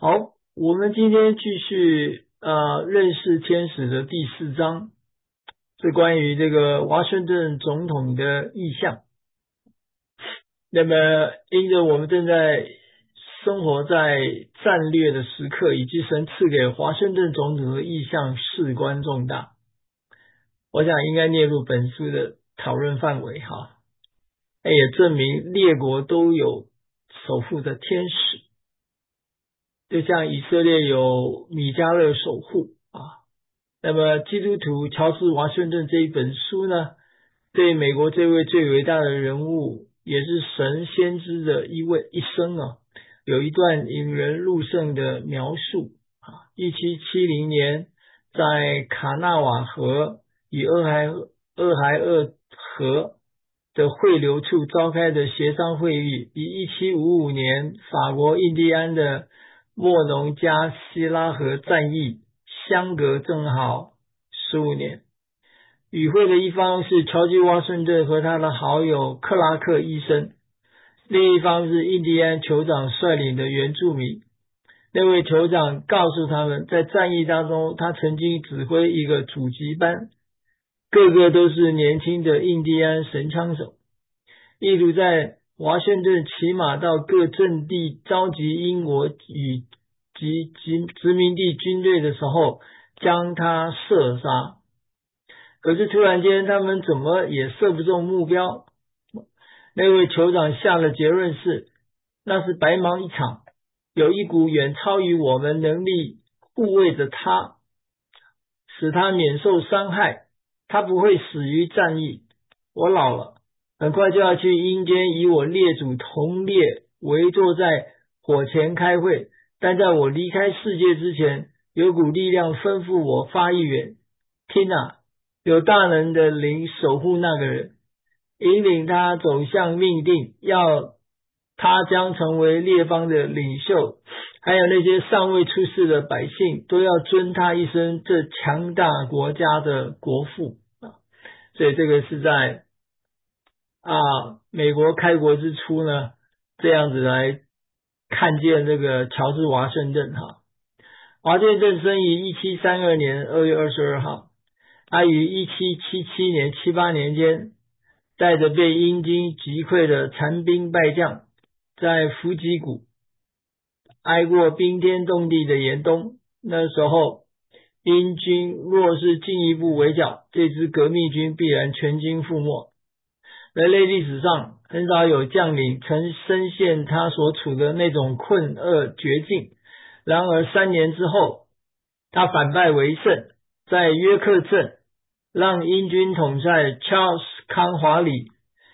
好，我们今天继续认识天使的第4章，是关于这个华盛顿总统的意向。那么因着我们正在生活在战略的时刻，以及神赐给华盛顿总统的意向事关重大，我想应该列入本书的讨论范围哈。也证明列国都有守护的天使，就像以色列有米迦勒守护那么基督徒乔治华盛顿这一本书呢，对美国这位最伟大的人物，也是神先知的一生有一段引人入胜的描述1770年在卡纳瓦河与俄亥俄河的汇流处召开的协商会议，与1755年法国印第安的莫农加希拉河战役相隔正好15年。与会的一方是乔治华盛顿和他的好友克拉克医生，另一方是印第安酋长率领的原住民。那位酋长告诉他们，在战役当中他曾经指挥一个阻击班，个个都是年轻的印第安神枪手，意图在华盛顿骑马到各阵地召集英国与殖民地军队的时候将他射杀。可是突然间他们怎么也射不中目标，那位酋长下的结论是，那是白忙一场，有一股远超于我们能力护卫着他，使他免受伤害，他不会死于战役。我老了，很快就要去阴间与我列祖同列围坐在火前开会，但在我离开世界之前，有股力量吩咐我发一言，听有大能的灵守护那个人，引领他走向命定，要他将成为列邦的领袖，还有那些尚未出世的百姓都要尊他一声这强大国家的国父所以这个是在美国开国之初呢，这样子来看见这个乔治华盛顿华盛顿生于1732年2月22号，他于1777年78年间带着被英军击溃的残兵败将，在弗吉谷挨过冰天冻地的严冬。那时候英军若是进一步围剿，这支革命军必然全军覆没。人类历史上很少有将领曾深陷他所处的那种困厄绝境，然而3年之后他反败为胜，在约克镇让英军统帅 Charles 康华里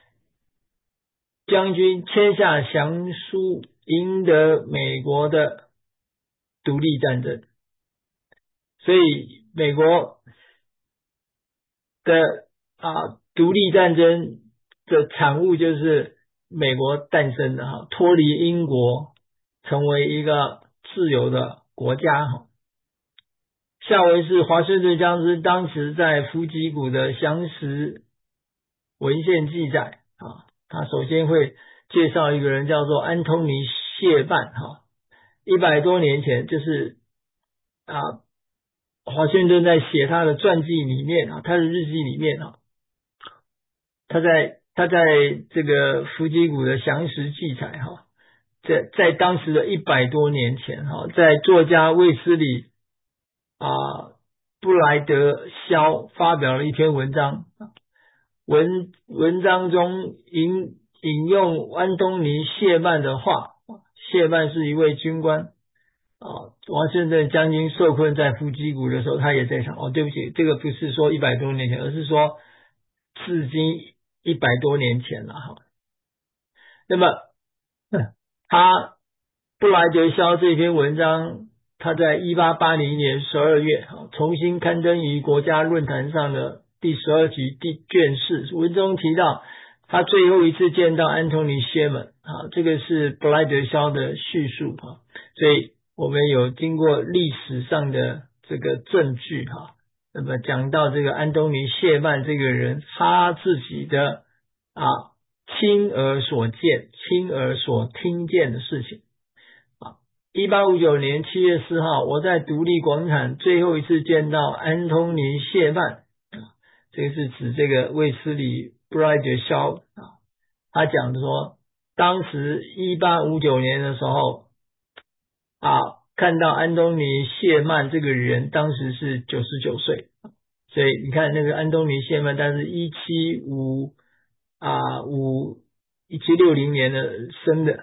将军签下降书，赢得美国的独立战争。所以美国的独立战争的产物就是美国诞生的脱离英国，成为一个自由的国家下为是华盛顿将军当时在弗吉谷的详实文献记载他首先会介绍一个人叫做安东尼谢曼100多年前，就是华盛顿在写他的传记里面他的日记里面他在这个弗吉谷的详实记载在当时的100多年前在作家卫斯理布莱德肖发表了一篇文章，文章中引用安东尼谢曼的话，谢曼是一位军官华盛顿将军受困在弗吉谷的时候他也在场对不起，这个不是说100多年前，而是说至今100多年前了那么他布莱德肖这篇文章，他在1880年12月重新刊登于国家论坛上的第12集卷4，文中提到他最后一次见到安东尼谢曼这个是布莱德肖的叙述所以我们有经过历史上的这个证据那么讲到这个安东尼谢曼这个人，他自己的亲耳所见亲耳所听见的事情 1859年7月4号，我在独立广场最后一次见到安东尼·谢曼，这个是指这个卫斯理·布莱德肖他讲说，当时1859年的时候看到安东尼·谢曼这个人，当时是99岁，所以你看那个安东尼·谢曼，他是1760年的生的。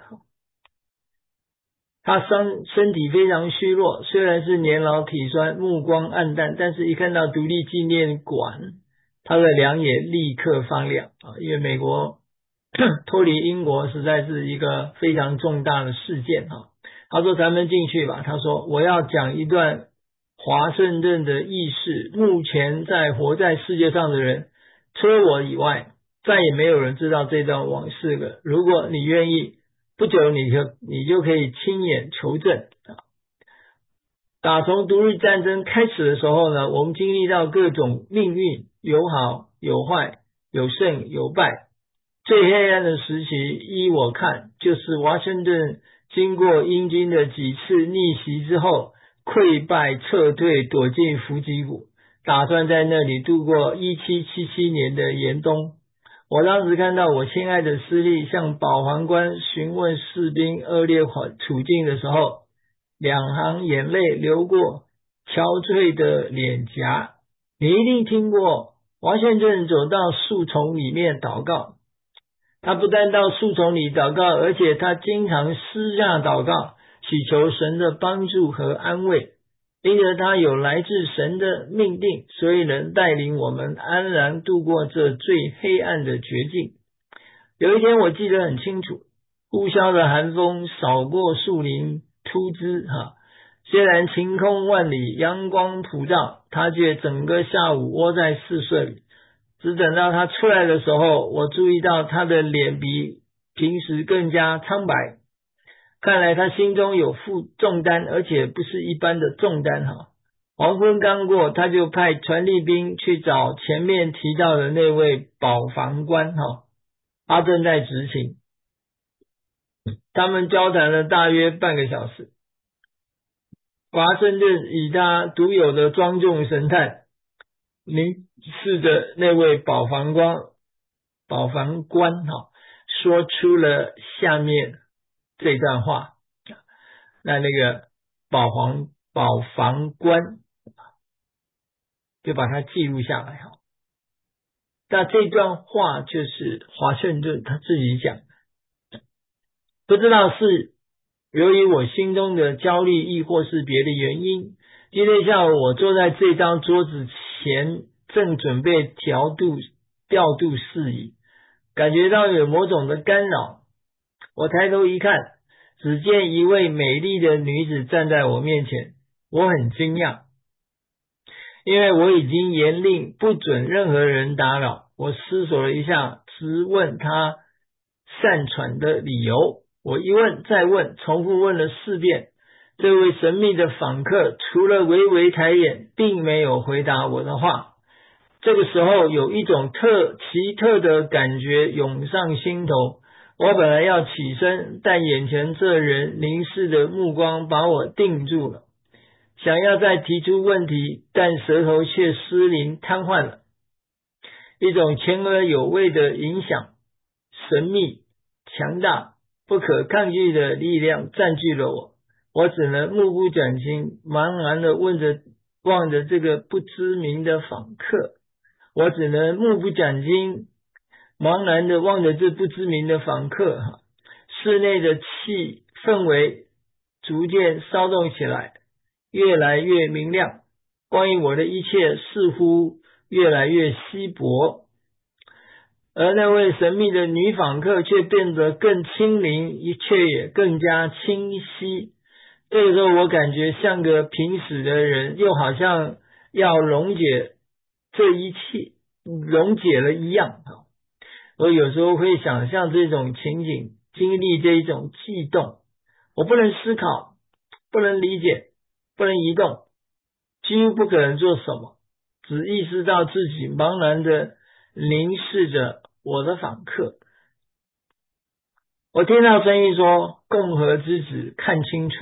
他身体非常虚弱，虽然是年老体衰，目光暗淡，但是一看到独立纪念馆，他的两眼立刻发亮因为美国脱离英国实在是一个非常重大的事件他说咱们进去吧，他说我要讲一段华盛顿的轶事，目前活在世界上的人除了我以外，再也没有人知道这段往事了，如果你愿意，不久你就可以亲眼求证打从独立战争开始的时候呢，我们经历到各种命运，有好有坏，有胜有败，最黑暗的时期依我看，就是华盛顿经过英军的几次逆袭之后，溃败撤退，躲进伏击谷，打算在那里度过1777年的严冬。我当时看到我亲爱的司隶向保皇官询问士兵恶劣处境的时候，两行眼泪流过憔悴的脸颊。你一定听过华盛顿走到树丛里面祷告，他不但到树丛里祷告，而且他经常私下祷告，祈求神的帮助和安慰，因着他有来自神的命定，所以能带领我们安然度过这最黑暗的绝境。有一天我记得很清楚，呼啸的寒风扫过树林秃枝虽然晴空万里，阳光普照，他却整个下午窝在宿舍里，只等到他出来的时候，我注意到他的脸比平时更加苍白，看来他心中有负重担，而且不是一般的重担黄昏刚过，他就派传令兵去找前面提到的那位保防官他正在执勤。他们交谈了大约半个小时，华盛顿以他独有的庄重神态凝视着那位保防官说出了下面这段话。那个保防官就把它记录下来那这段话就是华盛顿他自己讲的，不知道是由于我心中的焦虑，亦或是别的原因，今天下午我坐在这张桌子前，正准备调度事宜，感觉到有某种的干扰。我抬头一看，只见一位美丽的女子站在我面前，我很惊讶，因为我已经严令不准任何人打扰。我思索了一下，直问她擅闯的理由。我一问再问，重复问了4遍。这位神秘的访客除了微微抬眼，并没有回答我的话。这个时候有一种奇特的感觉涌上心头，我本来要起身，但眼前这人凝视的目光把我定住了，想要再提出问题，但舌头却失灵瘫痪了。一种前而有味的影响，神秘、强大、不可抗拒的力量占据了我。我只能目不转睛，茫然地望着这个不知名的访客。我只能目不转睛，茫然地望着这不知名的访客。室内的氛围逐渐骚动起来，越来越明亮。关于我的一切似乎越来越稀薄，而那位神秘的女访客却变得更轻灵，却也更加清晰。这个时候我感觉像个濒死的人，又好像要溶解这一切，溶解了一样。我有时候会想象这种情景，经历这一种悸动。我不能思考，不能理解，不能移动，几乎不可能做什么，只意识到自己茫然地凝视着我的访客。我听到声音说，共和之子，看清楚，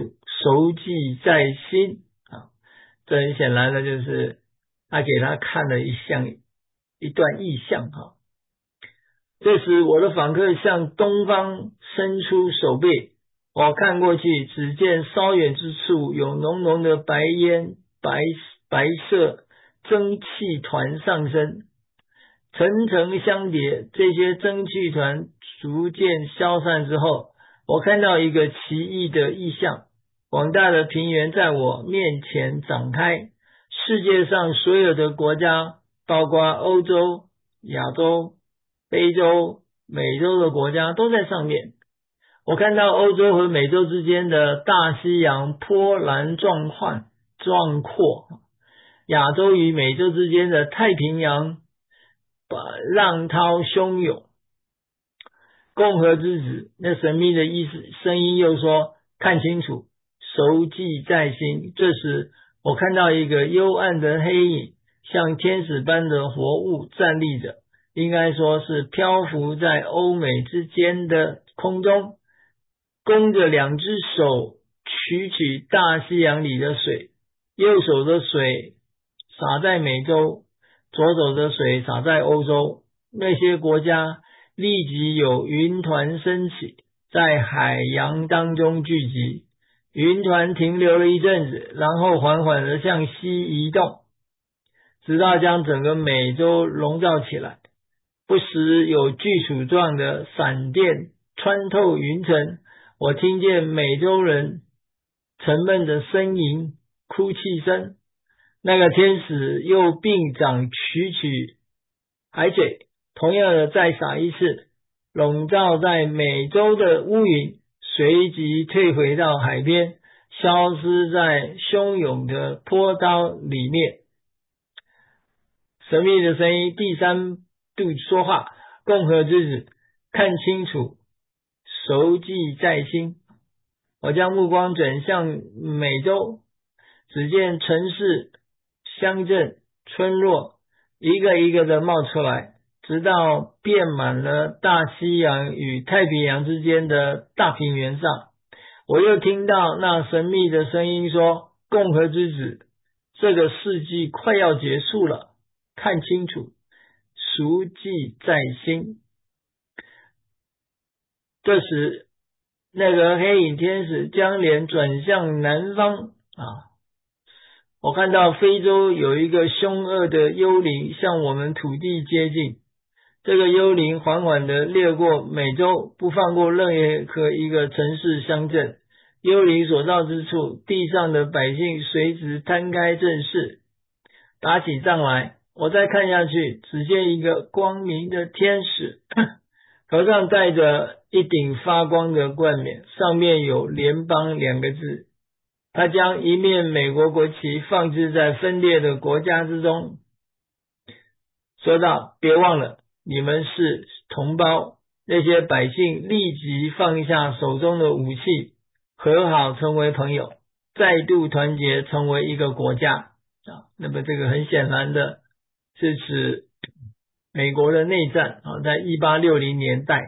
熟记在心啊。这很显然的就是他给他看了一段意象啊。这时我的访客向东方伸出手背，我看过去，只见稍远之处有浓浓的白烟，白色蒸汽团上升，层层相叠。这些蒸汽团逐渐消散之后，我看到一个奇异的意象，广大的平原在我面前展开，世界上所有的国家，包括欧洲、亚洲、非洲、美洲的国家都在上面。我看到欧洲和美洲之间的大西洋波澜壮阔，亚洲与美洲之间的太平洋浪涛汹涌。共和之子，那神秘的声音又说，看清楚，熟记在心。这时我看到一个幽暗的黑影，像天使般的活物站立着，应该说是漂浮在欧美之间的空中，弓着两只手取大西洋里的水，右手的水洒在美洲，左手的水洒在欧洲。那些国家立即有云团升起，在海洋当中聚集，云团停留了一阵子，然后缓缓地向西移动，直到将整个美洲笼罩起来。不时有巨鼠状的闪电穿透云层，我听见美洲人沉闷的呻吟、哭泣声。那个天使又并掌取海水，同样的再洒一次，笼罩在美洲的乌云随即退回到海边，消失在汹涌的波涛里面。神秘的声音第三度说话，共和之子，看清楚，熟记在心。我将目光转向美洲，只见城市、乡镇、村落一个一个的冒出来，直到遍满了大西洋与太平洋之间的大平原上。我又听到那神秘的声音说，共和之子，这个世纪快要结束了，看清楚，熟记在心。这时那个黑影天使将脸转向南方啊，我看到非洲有一个凶恶的幽灵向我们土地接近，这个幽灵缓缓地掠过美洲，不放过任何一个城市乡镇。幽灵所到之处，地上的百姓随之摊开阵势，打起仗来。我再看下去，只见一个光明的天使，头上戴着一顶发光的冠冕，上面有联邦两个字。他将一面美国国旗放置在分裂的国家之中，说道，别忘了，你们是同胞。那些百姓立即放下手中的武器，和好成为朋友，再度团结成为一个国家。那么这个很显然的是指美国的内战在1860年代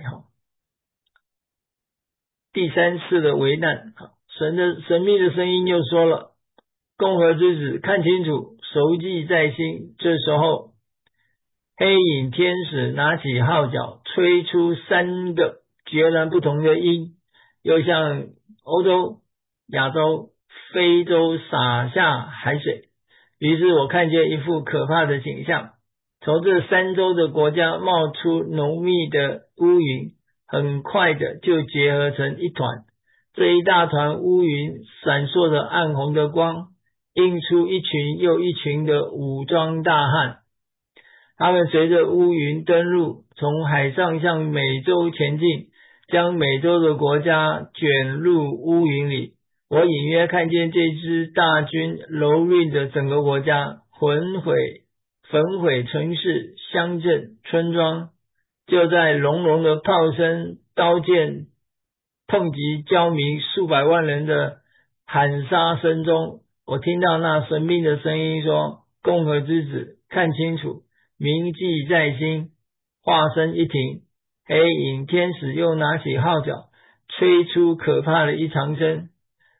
第三次的危难。神秘的声音又说了，共和之子，看清楚，熟记在心。这时候黑影天使拿起号角，吹出3个截然不同的音，又向欧洲、亚洲、非洲洒下海水。于是我看见一幅可怕的景象，从这3洲的国家冒出浓密的乌云，很快的就结合成一团。这一大团乌云闪烁着暗红的光，映出一群又一群的武装大汉。他们随着乌云登陆，从海上向美洲前进，将美洲的国家卷入乌云里。我隐约看见这支大军蹂躏着整个国家，焚毁城市、乡镇、村庄。就在隆隆的炮声、刀剑痛击焦民数百万人的喊杀声中，我听到那神秘的声音说，共和之子，看清楚，铭记在心。话声一停，黑影天使又拿起号角，吹出可怕的一长声。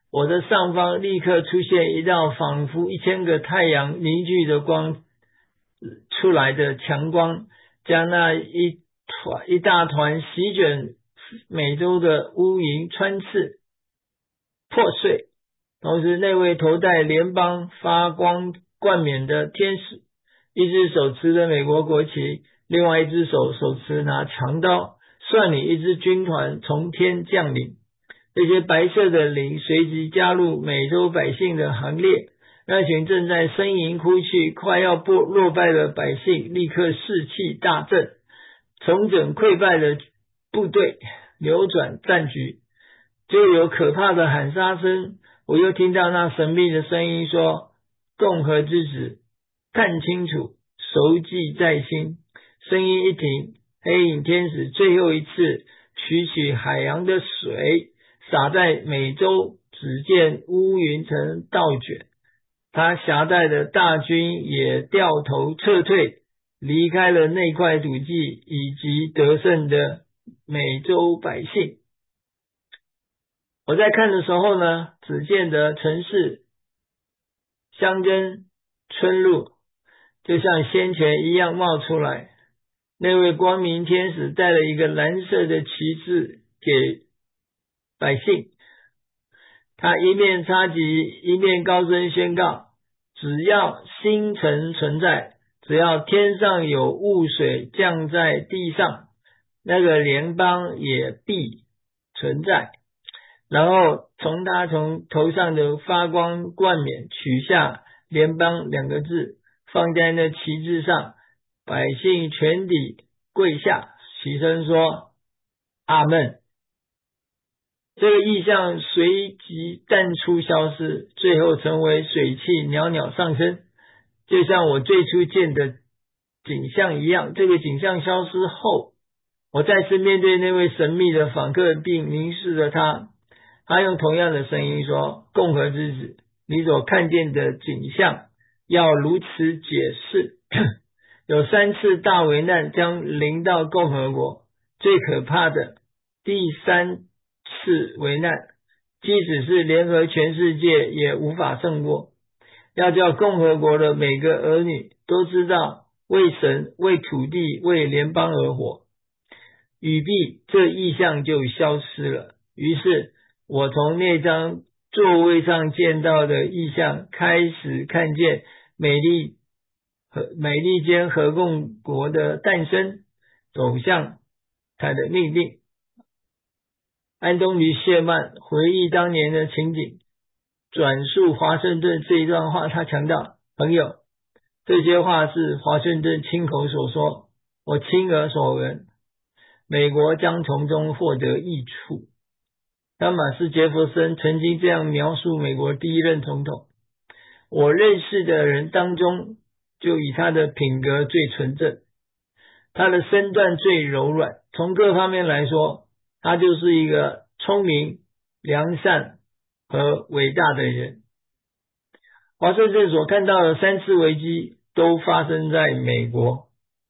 我的上方立刻出现一道仿佛1000个太阳凝聚的光出来的强光，将那一大团席卷美洲的乌云穿刺破碎。同时，那位头戴联邦发光冠冕的天使，一只手持着美国国旗，另外一只手持拿长刀，率领一支军团从天降临。这些白色的灵随即加入美洲百姓的行列，那群正在呻吟哭泣、快要落败的百姓立刻士气大振，重整溃败的部队，扭转战局。就有可怕的喊杀声，我又听到那神秘的声音说：共和之子，看清楚，熟记在心。声音一停，黑影天使最后一次取起海洋的水，洒在美洲，只见乌云层倒卷，他携带的大军也掉头撤退，离开了那块土地以及得胜的美洲百姓。我在看的时候呢，只见得城市、乡镇、村落就像先前一样冒出来。那位光明天使带了一个蓝色的旗帜给百姓，他一面插旗，一面高声宣告：只要星辰存在，只要天上有雾水降在地上，那个联邦也必存在。然后他从头上的发光冠冕取下联邦2个字，放在那旗帜上，百姓全体跪下，起身说阿们。这个意象随即淡出消失，最后成为水汽袅袅上升，就像我最初见的景象一样。这个景象消失后，我再次面对那位神秘的访客，并凝视着他。他用同样的声音说：共和之子，你所看见的景象要如此解释。有3次大危难将临到共和国，最可怕的第3次危难，即使是联合全世界也无法胜过。要叫共和国的每个儿女都知道，为神、为土地、为联邦而活。语毕，这意象就消失了。于是我从那张座位上见到的意象开始看见美利坚合众国的诞生，走向他的命令。安东尼·谢曼回忆当年的情景，转述华盛顿这一段话，他强调：朋友，这些话是华盛顿亲口所说，我亲耳所闻，美国将从中获得益处。汤马斯·杰弗森曾经这样描述美国第一任总统：我认识的人当中，就以他的品格最纯正，他的身段最柔软，从各方面来说，他就是一个聪明、良善和伟大的人。华盛顿所看到的3次危机都发生在美国。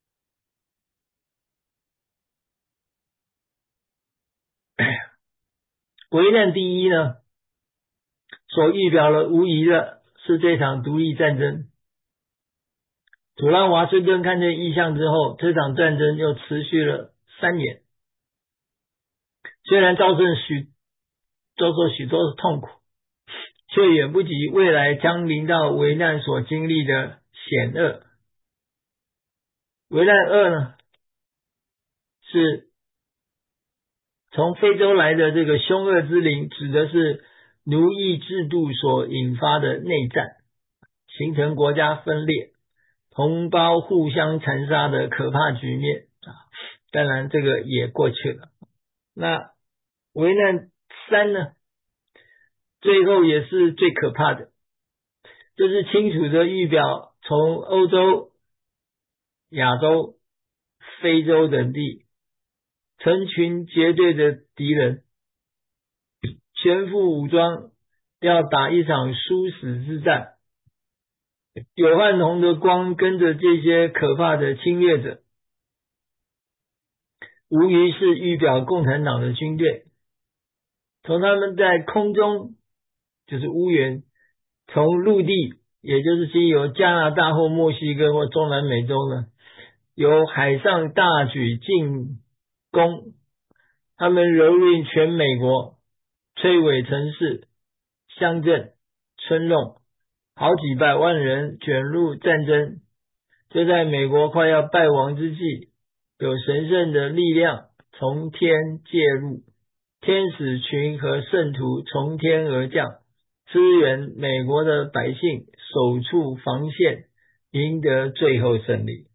危难第一呢，所预表了无疑的是这场独立战争。主让华盛顿看见异象之后，这场战争又持续了3年。虽然遭受许多的痛苦，却远不及未来将临到危难所经历的险恶。危难2呢，是从非洲来的这个凶恶之灵，指的是奴役制度所引发的内战，形成国家分裂、同胞互相残杀的可怕局面。当然这个也过去了。那危难3呢，最后也是最可怕的，就是清楚的预表从欧洲、亚洲、非洲等地成群结队的敌人，全副武装，要打一场殊死之战。有暗红的光跟着这些可怕的侵略者，无疑是预表共产党的军队。从他们在空中就是乌源，从陆地，也就是经由加拿大或墨西哥或中南美洲呢，由海上大举进攻，他们蹂躏全美国，摧毁城市、乡镇、村落，好几百万人卷入战争。就在美国快要败亡之际，有神圣的力量从天介入，天使群和圣徒从天而降，支援美国的百姓守住防线，赢得最后胜利。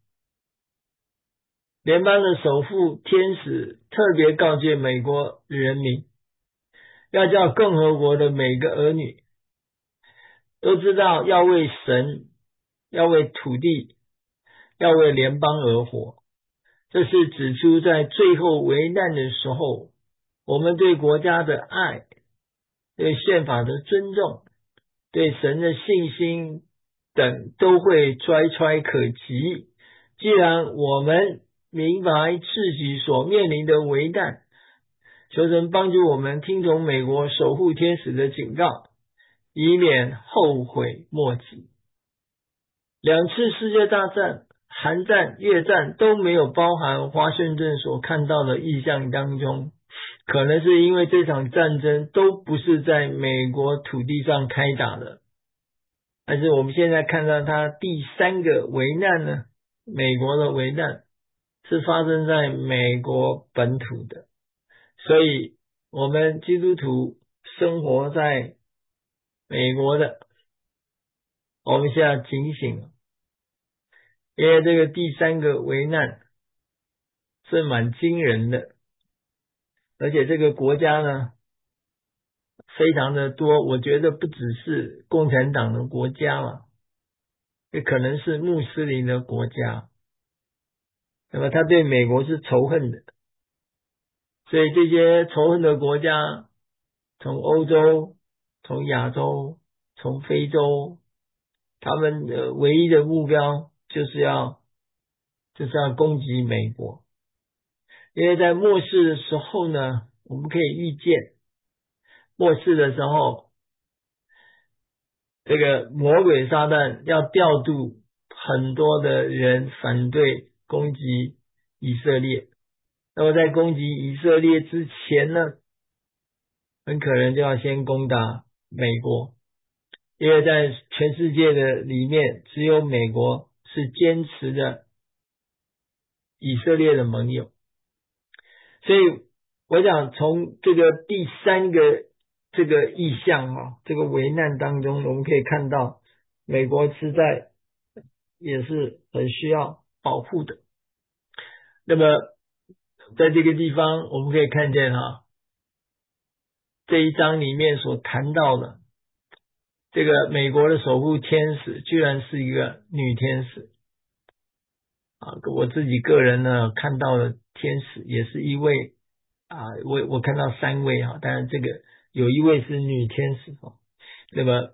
联邦的首富天使特别告诫美国人民，要叫共和国的每个儿女都知道要为神、要为土地、要为联邦而活。这是指出在最后危难的时候，我们对国家的爱、对宪法的尊重、对神的信心等都会揣揣可及。既然我们明白自己所面临的危难，求神帮助我们听从美国守护天使的警告，以免后悔莫及。两次世界大战、韩战、越战都没有包含华盛顿所看到的意象当中，可能是因为这场战争都不是在美国土地上开打的。但是我们现在看到它第三个危难呢，美国的危难是发生在美国本土的。所以我们基督徒生活在美国的，我们现在警醒了，因为这个第三个危难是蛮惊人的，而且这个国家呢非常的多，我觉得不只是共产党的国家嘛，也可能是穆斯林的国家，那么他对美国是仇恨的，所以这些仇恨的国家从欧洲、从亚洲、从非洲，他们的唯一的目标就是要攻击美国。因为在末世的时候呢，我们可以预见末世的时候，这个魔鬼撒旦要调度很多的人反对攻击以色列。那么在攻击以色列之前呢，很可能就要先攻打美国，因为在全世界的里面，只有美国是坚持的以色列的盟友。所以我想从这个第三个这个意象这个危难当中，我们可以看到美国实在也是很需要保护的。那么在这个地方我们可以看见这一章里面所谈到的这个美国的守护天使居然是一个女天使我自己个人呢看到的天使也是一位我看到三位当然这个有一位是女天使那么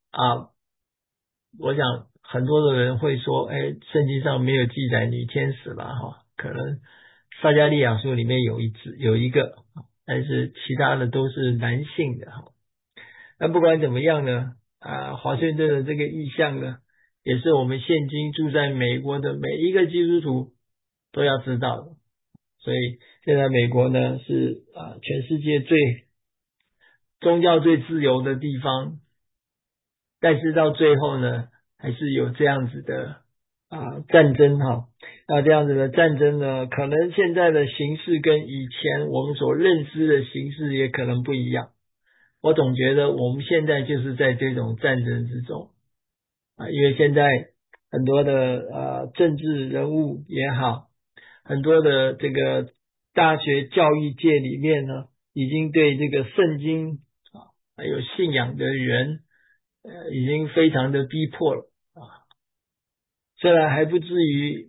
我想很多的人会说圣经上没有记载女天使了可能撒迦利亚书里面有一个，但是其他的都是男性的那不管怎么样呢华盛顿的这个意象呢，也是我们现今住在美国的每一个基督徒都要知道的。所以现在美国呢是全世界宗教最自由的地方，但是到最后呢还是有这样子的战争那这样子的战争呢，可能现在的形势跟以前我们所认知的形势也可能不一样。我总觉得我们现在就是在这种战争之中因为现在很多的政治人物也好，很多的这个大学教育界里面呢，已经对这个圣经还有信仰的人已经非常的逼迫了虽然还不至于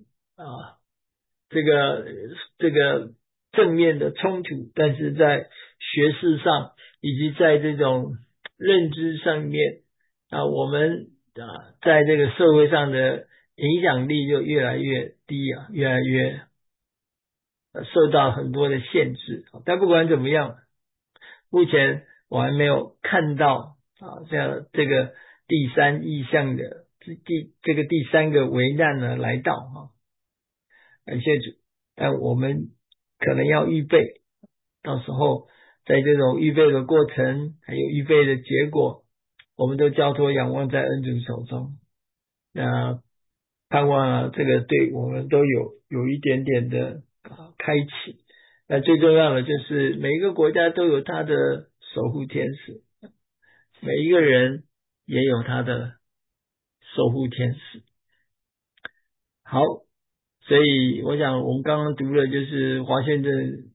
这个正面的冲突，但是在学识上以及在这种认知上面我们在这个社会上的影响力就越来越低越来越受到很多的限制。但不管怎么样，目前我还没有看到这样这个第三意象的这个第三个危难呢来到感谢主，但我们可能要预备，到时候在这种预备的过程，还有预备的结果，我们都交托仰望在恩主手中。那盼望这个对我们都有一点点的开启。那最重要的就是每一个国家都有他的守护天使，每一个人也有他的守护天使。好，所以我想我们刚刚读的就是华盛顿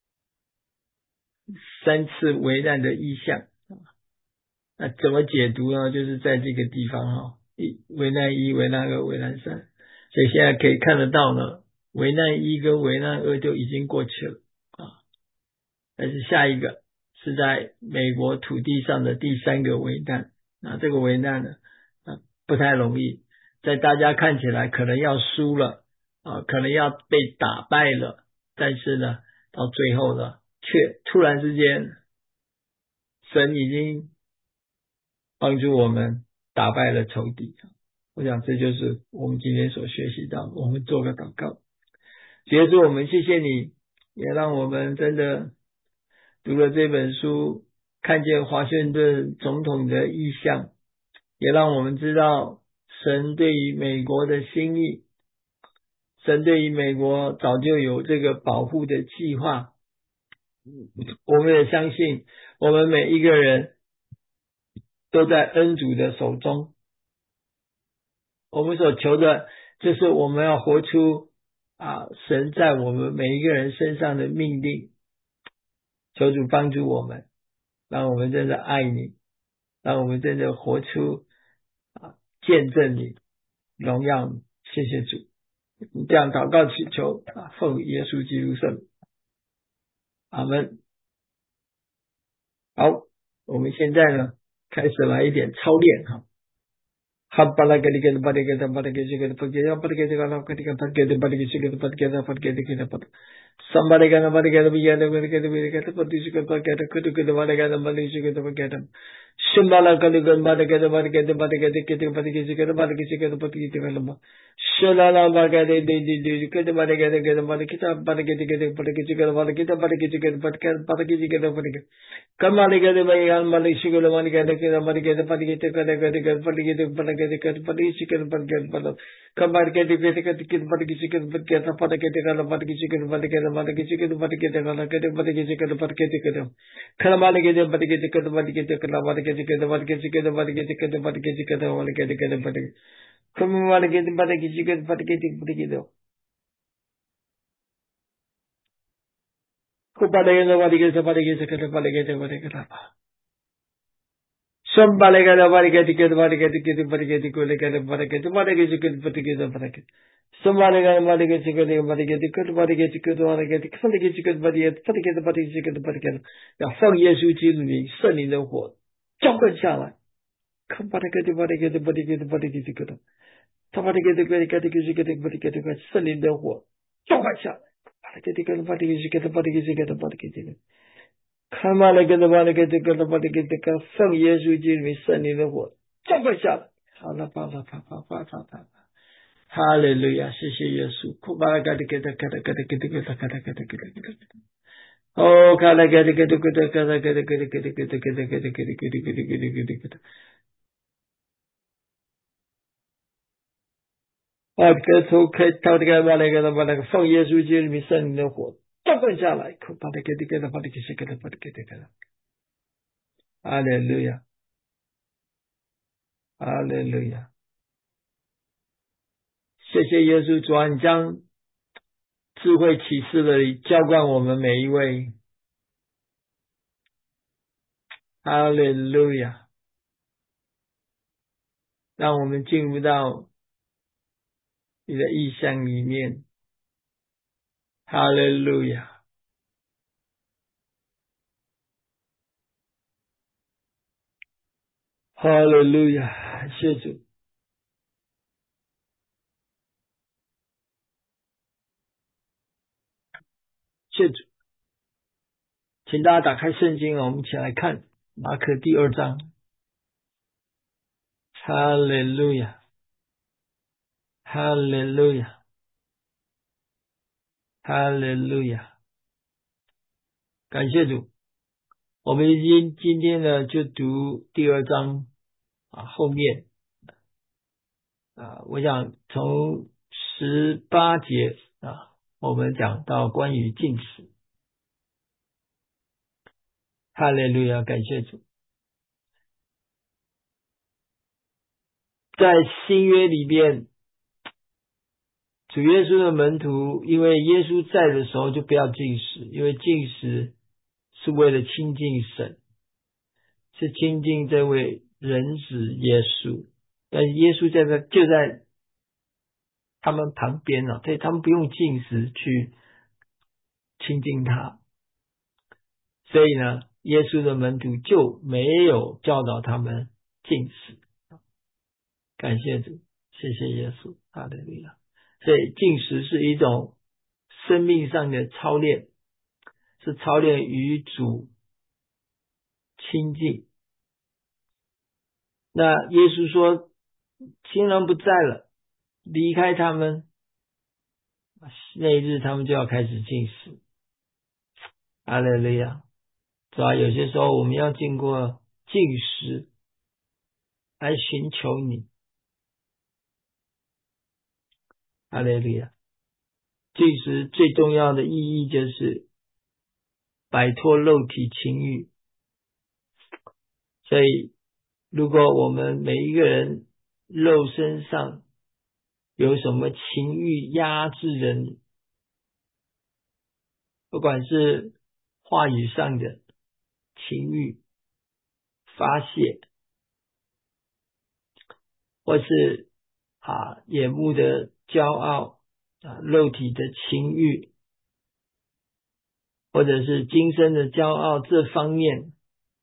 3次危难的意象。那怎么解读呢？就是在这个地方危难1、危难2、危难3，所以现在可以看得到呢，危难1跟危难2就已经过去了但是下一个是在美国土地上的第3个危难。那这个危难呢不太容易，在大家看起来可能要输了可能要被打败了，但是呢到最后呢却突然之间神已经帮助我们打败了仇敌。我想这就是我们今天所学习到，我们做个祷告。主耶稣，我们谢谢你，也让我们真的读了这本书，看见华盛顿总统的意向，也让我们知道神对于美国的心意，神对于美国早就有这个保护的计划。我们也相信我们每一个人都在恩主的手中，我们所求的就是我们要活出神在我们每一个人身上的命令。求主帮助我们，让我们真的爱你，让我们真的活出见证你荣耀你。谢谢主，这样祷告祈求奉耶稣基督圣名，阿们。好，我们现在呢开始来一点操练Habala gadi gadi badi gadi badi gadi gadi badi gadi badi gadi gadi badi gadi badi gadi badi gadi badi gadi gadi badi somebody gadi badi gadi badi gadi badi gadi badi gadi badi gadi badi gadi kudu kudu badi gadi badi gadi badi gadi shimbala gadi gadi badi gadi badi gadi badi gadi gadi badi gadi gadi badi gadi badi gadi gadi shalala badi gadi gadi badi gadi gadi badi kita badi gadi gadi badi gadi gadi badi kita badi gadi gadi badi gadi gadi badi gadi Kamali gadi badi gadi badi shigula badi gadi badi gadi badi gadi gadi gadi gadi badi gadi badi gadi gadi badi chicken badi gadi badi kamari gadi gadi gadi gadi badi gadi chicken badi gadi badi gadi gadi badi gadi chicken badi gadi badi gadi chicken badi gadi gadi badi gadi gadi badi gadi gadi kamali gadi badi gadi gadi badi gadi gadi badi gadi gadi badi gadi gadi badi gadi gadi badi gadi gadi badi gadi gadi badi kamali gadi badi gadi chicken badi gadi badi gadi ko badi gadi badi gadi badi gadi badi gadi badi gadi Somebody got a body get together, body get together, body get together, get a body get body get together, body get body get. Somebody got a body get together, body get together, body get together, body get body get together, body get body get body get body get. 要奉耶稣基督里圣灵的火浇灌下来。Come body get body get body get body get together. 他 body get body get get body get get 圣灵的火浇灌下来。Body get together, body get together, body get together, body get together. 看嘛那个的嘛那个这个的嘛那个这个奉耶稣基督圣灵的火浇灌下来，好了，啪啪啪啪啪啪啪，哈利路亚，谢谢耶稣，库巴拉嘎的给的给的给的给的给的给的给的给的给的，哦，卡拉给的给的给的给的给的给的给的给的给的给的给的给的给的给的给的给的，给从开头的个嘛那个的嘛那个奉耶稣基督圣灵的火浇灌下来，库巴拉给的给的把的给的给的把的给的给的，哈利路亚，哈利路亚。谢谢耶稣主啊，你将智慧启示的浇灌我们每一位，哈利路亚，让我们进入到你的意象里面，哈利路亚，哈利路亚，谢主，谢主，请大家打开圣经，我们一起来看马可第2章。 哈利路亚，哈利路亚，哈利路亚，感谢主。我们今天呢就读第2章后面我想从18节我们讲到关于禁食。哈利路亚，感谢主。在新约里面，主耶稣的门徒因为耶稣在的时候就不要禁食，因为禁食是为了亲近神，是亲近这位人子耶稣。但耶稣就在他们旁边所以他们不用禁食去亲近他。所以呢，耶稣的门徒就没有教导他们禁食。感谢主，谢谢耶稣，哈利路亚。所以禁食是一种生命上的操练，是操练与主亲近。那耶稣说亲人不在了，离开他们，那一日他们就要开始禁食。哈利路亚。主要有些时候我们要经过禁食来寻求你。哈利路亚。禁食最重要的意义就是摆脱肉体情欲。所以如果我们每一个人肉身上有什么情欲压制人，不管是话语上的情欲发泄，或是眼目的骄傲肉体的情欲，或者是今生的骄傲，这方面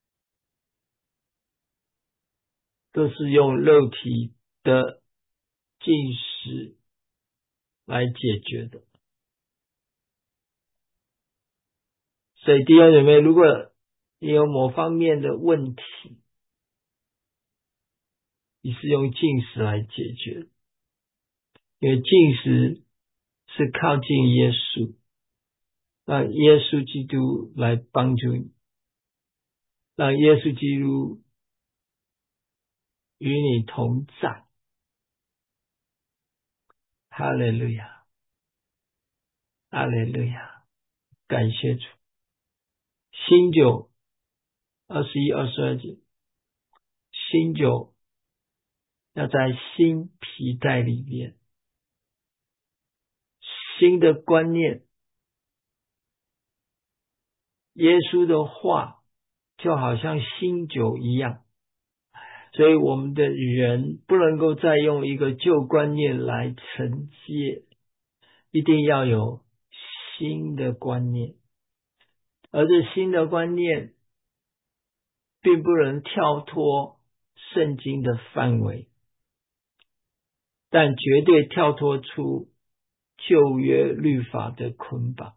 都是用肉体的进食来解决的。所以弟兄姐妹，如果你有某方面的问题，你是用禁食来解决，因为禁食是靠近耶稣，让耶稣基督来帮助你，让耶稣基督与你同在。哈利路亚，哈利路亚，感谢主。新酒21、22节，新酒要在新皮带里面，新的观念，耶稣的话就好像新酒一样。所以我们的人不能够再用一个旧观念来承接，一定要有新的观念。而这新的观念并不能跳脱圣经的范围，但绝对跳脱出旧约律法的捆绑。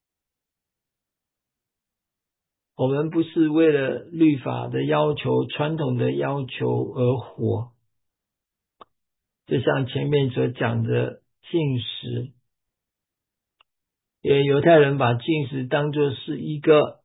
我们不是为了律法的要求、传统的要求而活，就像前面所讲的禁食，因为犹太人把禁食当作是一个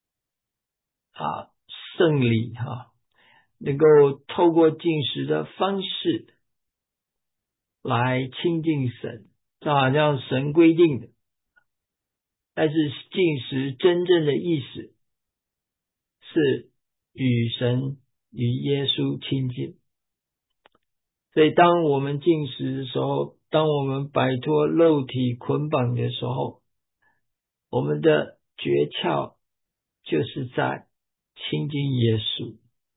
圣礼能够透过禁食的方式来亲近神，这好像神规定的。但是禁食真正的意思是与神与耶稣亲近。所以当我们禁食的时候，当我们摆脱肉体捆绑的时候，我们的诀窍就是在亲近耶稣。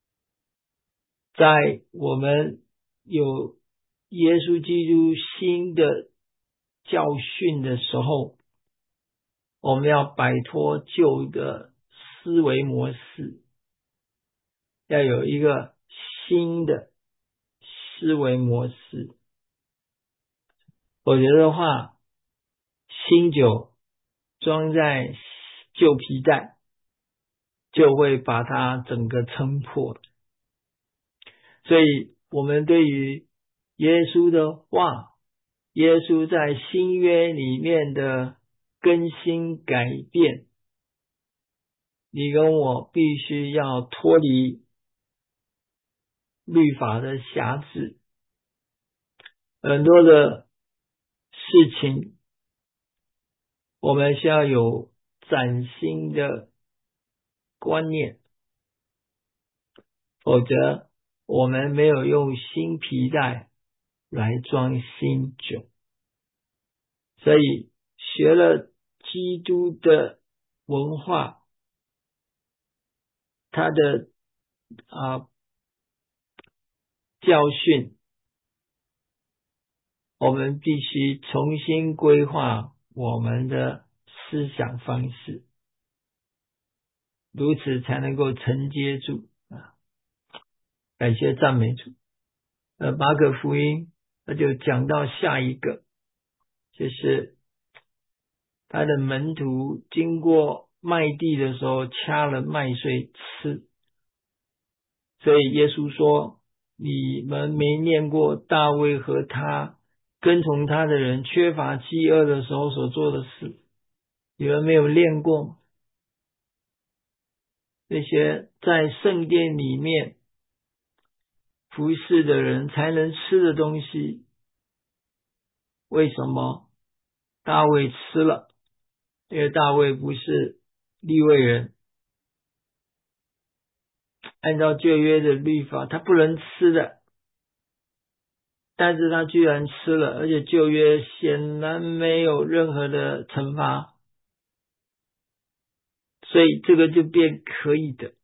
在我们有耶稣基督新的教训的时候，我们要摆脱旧的思维模式，要有一个新的思维模式。否则的话，新酒装在旧皮带，就会把它整个撑破。所以我们对于耶稣的话，耶稣在新约里面的更新改变，你跟我必须要脱离律法的辖制，很多的事情我们需要有崭新的观念，否则我们没有用新皮带来装新酒。所以学了基督的文化，他的教训，我们必须重新规划我们的思想方式，如此才能够承接住感谢赞美主。马可福音那就讲到下一个，就是他的门徒经过麦地的时候掐了麦穗吃，所以耶稣说，你们没念过大卫和他跟从他的人缺乏饥饿的时候所做的事，你们没有练过吗？那些在圣殿里面服侍的人才能吃的东西，为什么大卫吃了？因为大卫不是利未人，按照旧约的律法他不能吃的，但是他居然吃了，而且旧约显然没有任何的惩罚，所以这个就变可以的。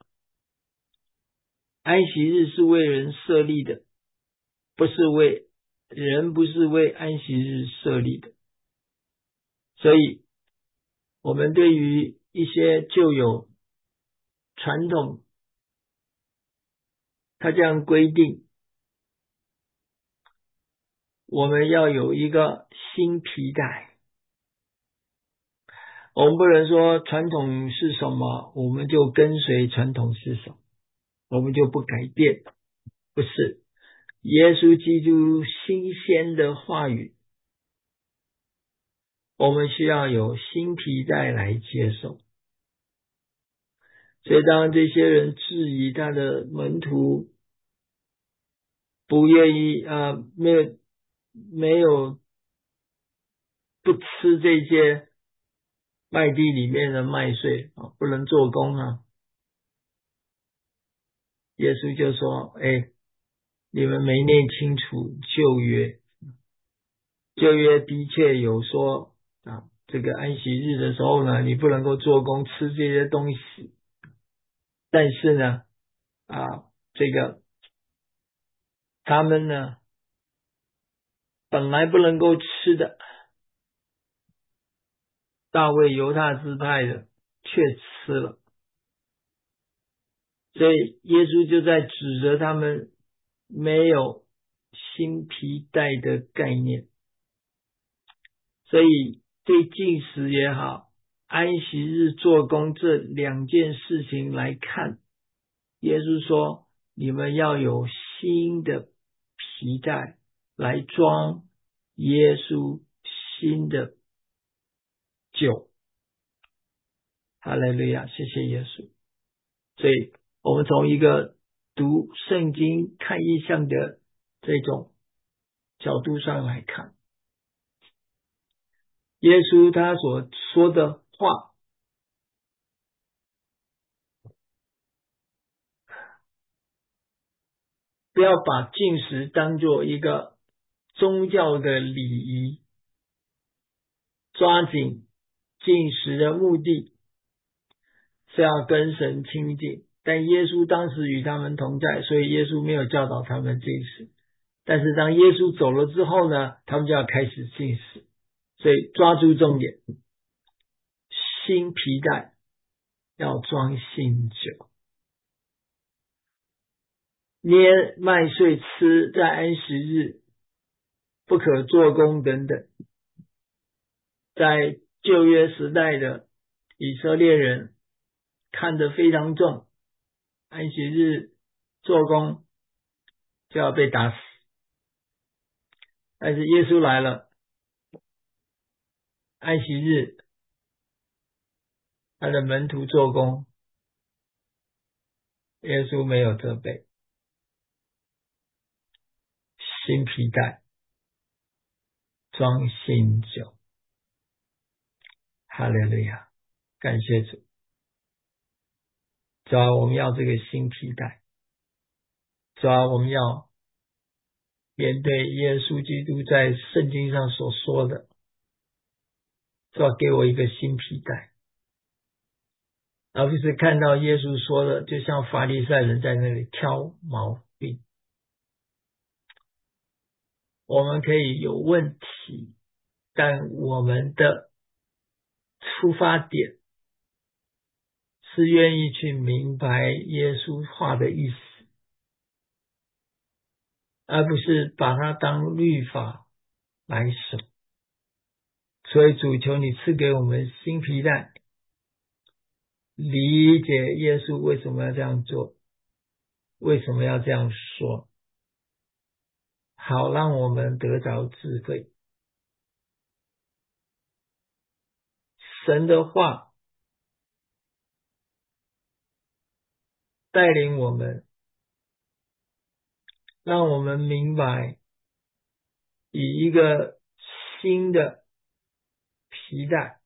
安息日是为人设立的，不是为安息日设立的。所以我们对于一些旧有传统，他这样规定，我们要有一个新皮带。我们不能说传统是什么，我们就跟随传统是什么，我们就不改变，不是。耶稣基督新鲜的话语，我们需要有新皮带来接受。所以当这些人质疑他的门徒不愿意没有不吃这些麦地里面的麦穗不能做工耶稣就说你们没念清楚旧约，旧约的确有说这个安息日的时候呢，你不能够做工吃这些东西，但是呢这个他们呢本来不能够吃的，大卫犹大支派的却吃了，所以耶稣就在指责他们没有新皮带的概念。所以对禁食也好，安息日做工这两件事情来看，耶稣说你们要有新的皮带来装耶稣新的酒。哈利路亚，谢谢耶稣。所以我们从一个读圣经看异象的这种角度上来看，耶稣他所说的话，不要把禁食当作一个宗教的礼仪，抓紧禁食的目的是要跟神亲近，但耶稣当时与他们同在，所以耶稣没有教导他们禁食。但是当耶稣走了之后呢，他们就要开始禁食。所以抓住重点，新皮带要装新酒，捏麦穗吃在安息日，不可做工等等。在旧约时代的以色列人看得非常重，安息日做工就要被打死。但是耶稣来了，安息日，他的门徒做工，耶稣没有责备，新皮带装新酒。哈利路亚，感谢主。主啊，我们要这个新皮带。主啊，我们要面对耶稣基督在圣经上所说的，主啊，给我一个新皮带，而不是看到耶稣说的，就像法利赛人在那里挑毛病。我们可以有问题，但我们的出发点是愿意去明白耶稣话的意思，而不是把它当律法来守。所以主，求你赐给我们新皮带，理解耶稣为什么要这样做，为什么要这样说，好让我们得着智慧。神的话带领我们，让我们明白，以一个新的皮带，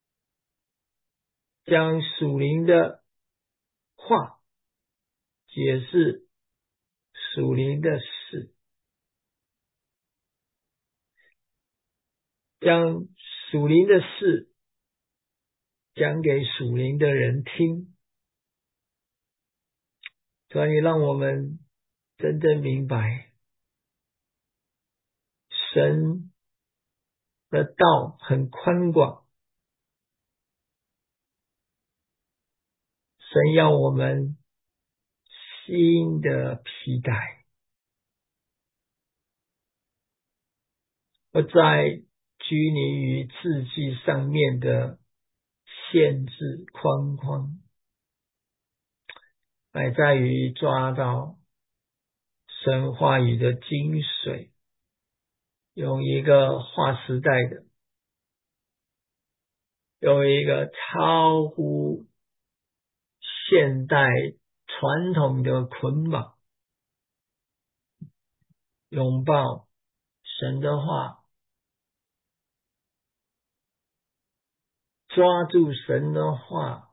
将属灵的话解释属灵的事，将属灵的事讲给属灵的人听。所以让我们真正明白，神的道很宽广，神要我们新的皮带，不再拘泥于字迹上面的限制框框，乃在于抓到神话语的精髓，用一个划时代的，用一个超乎现代传统的捆绑，拥抱神的话，抓住神的话，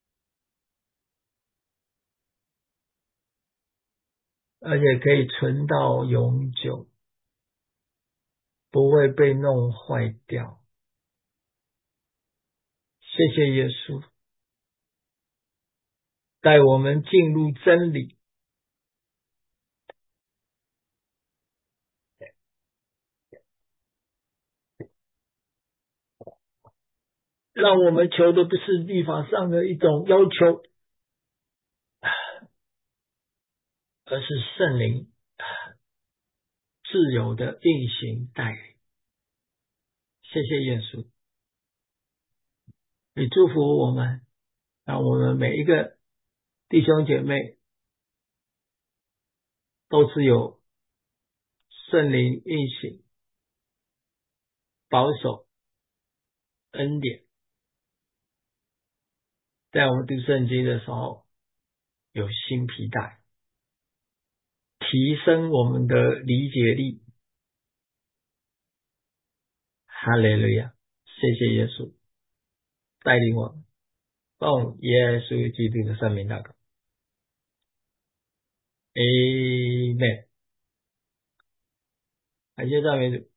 而且可以存到永久，不会被弄坏掉。谢谢耶稣带我们进入真理，让我们求的不是律法上的一种要求，而是圣灵自由的运行带领。谢谢耶稣，你祝福我们，让我们每一个弟兄姐妹都是有圣灵运行、保守、恩典，在我们读圣经的时候有新皮带，提升我们的理解力。哈利路亚，谢谢耶稣带领我们，奉耶稣基督的圣名祷告。Amen。感谢赞美主。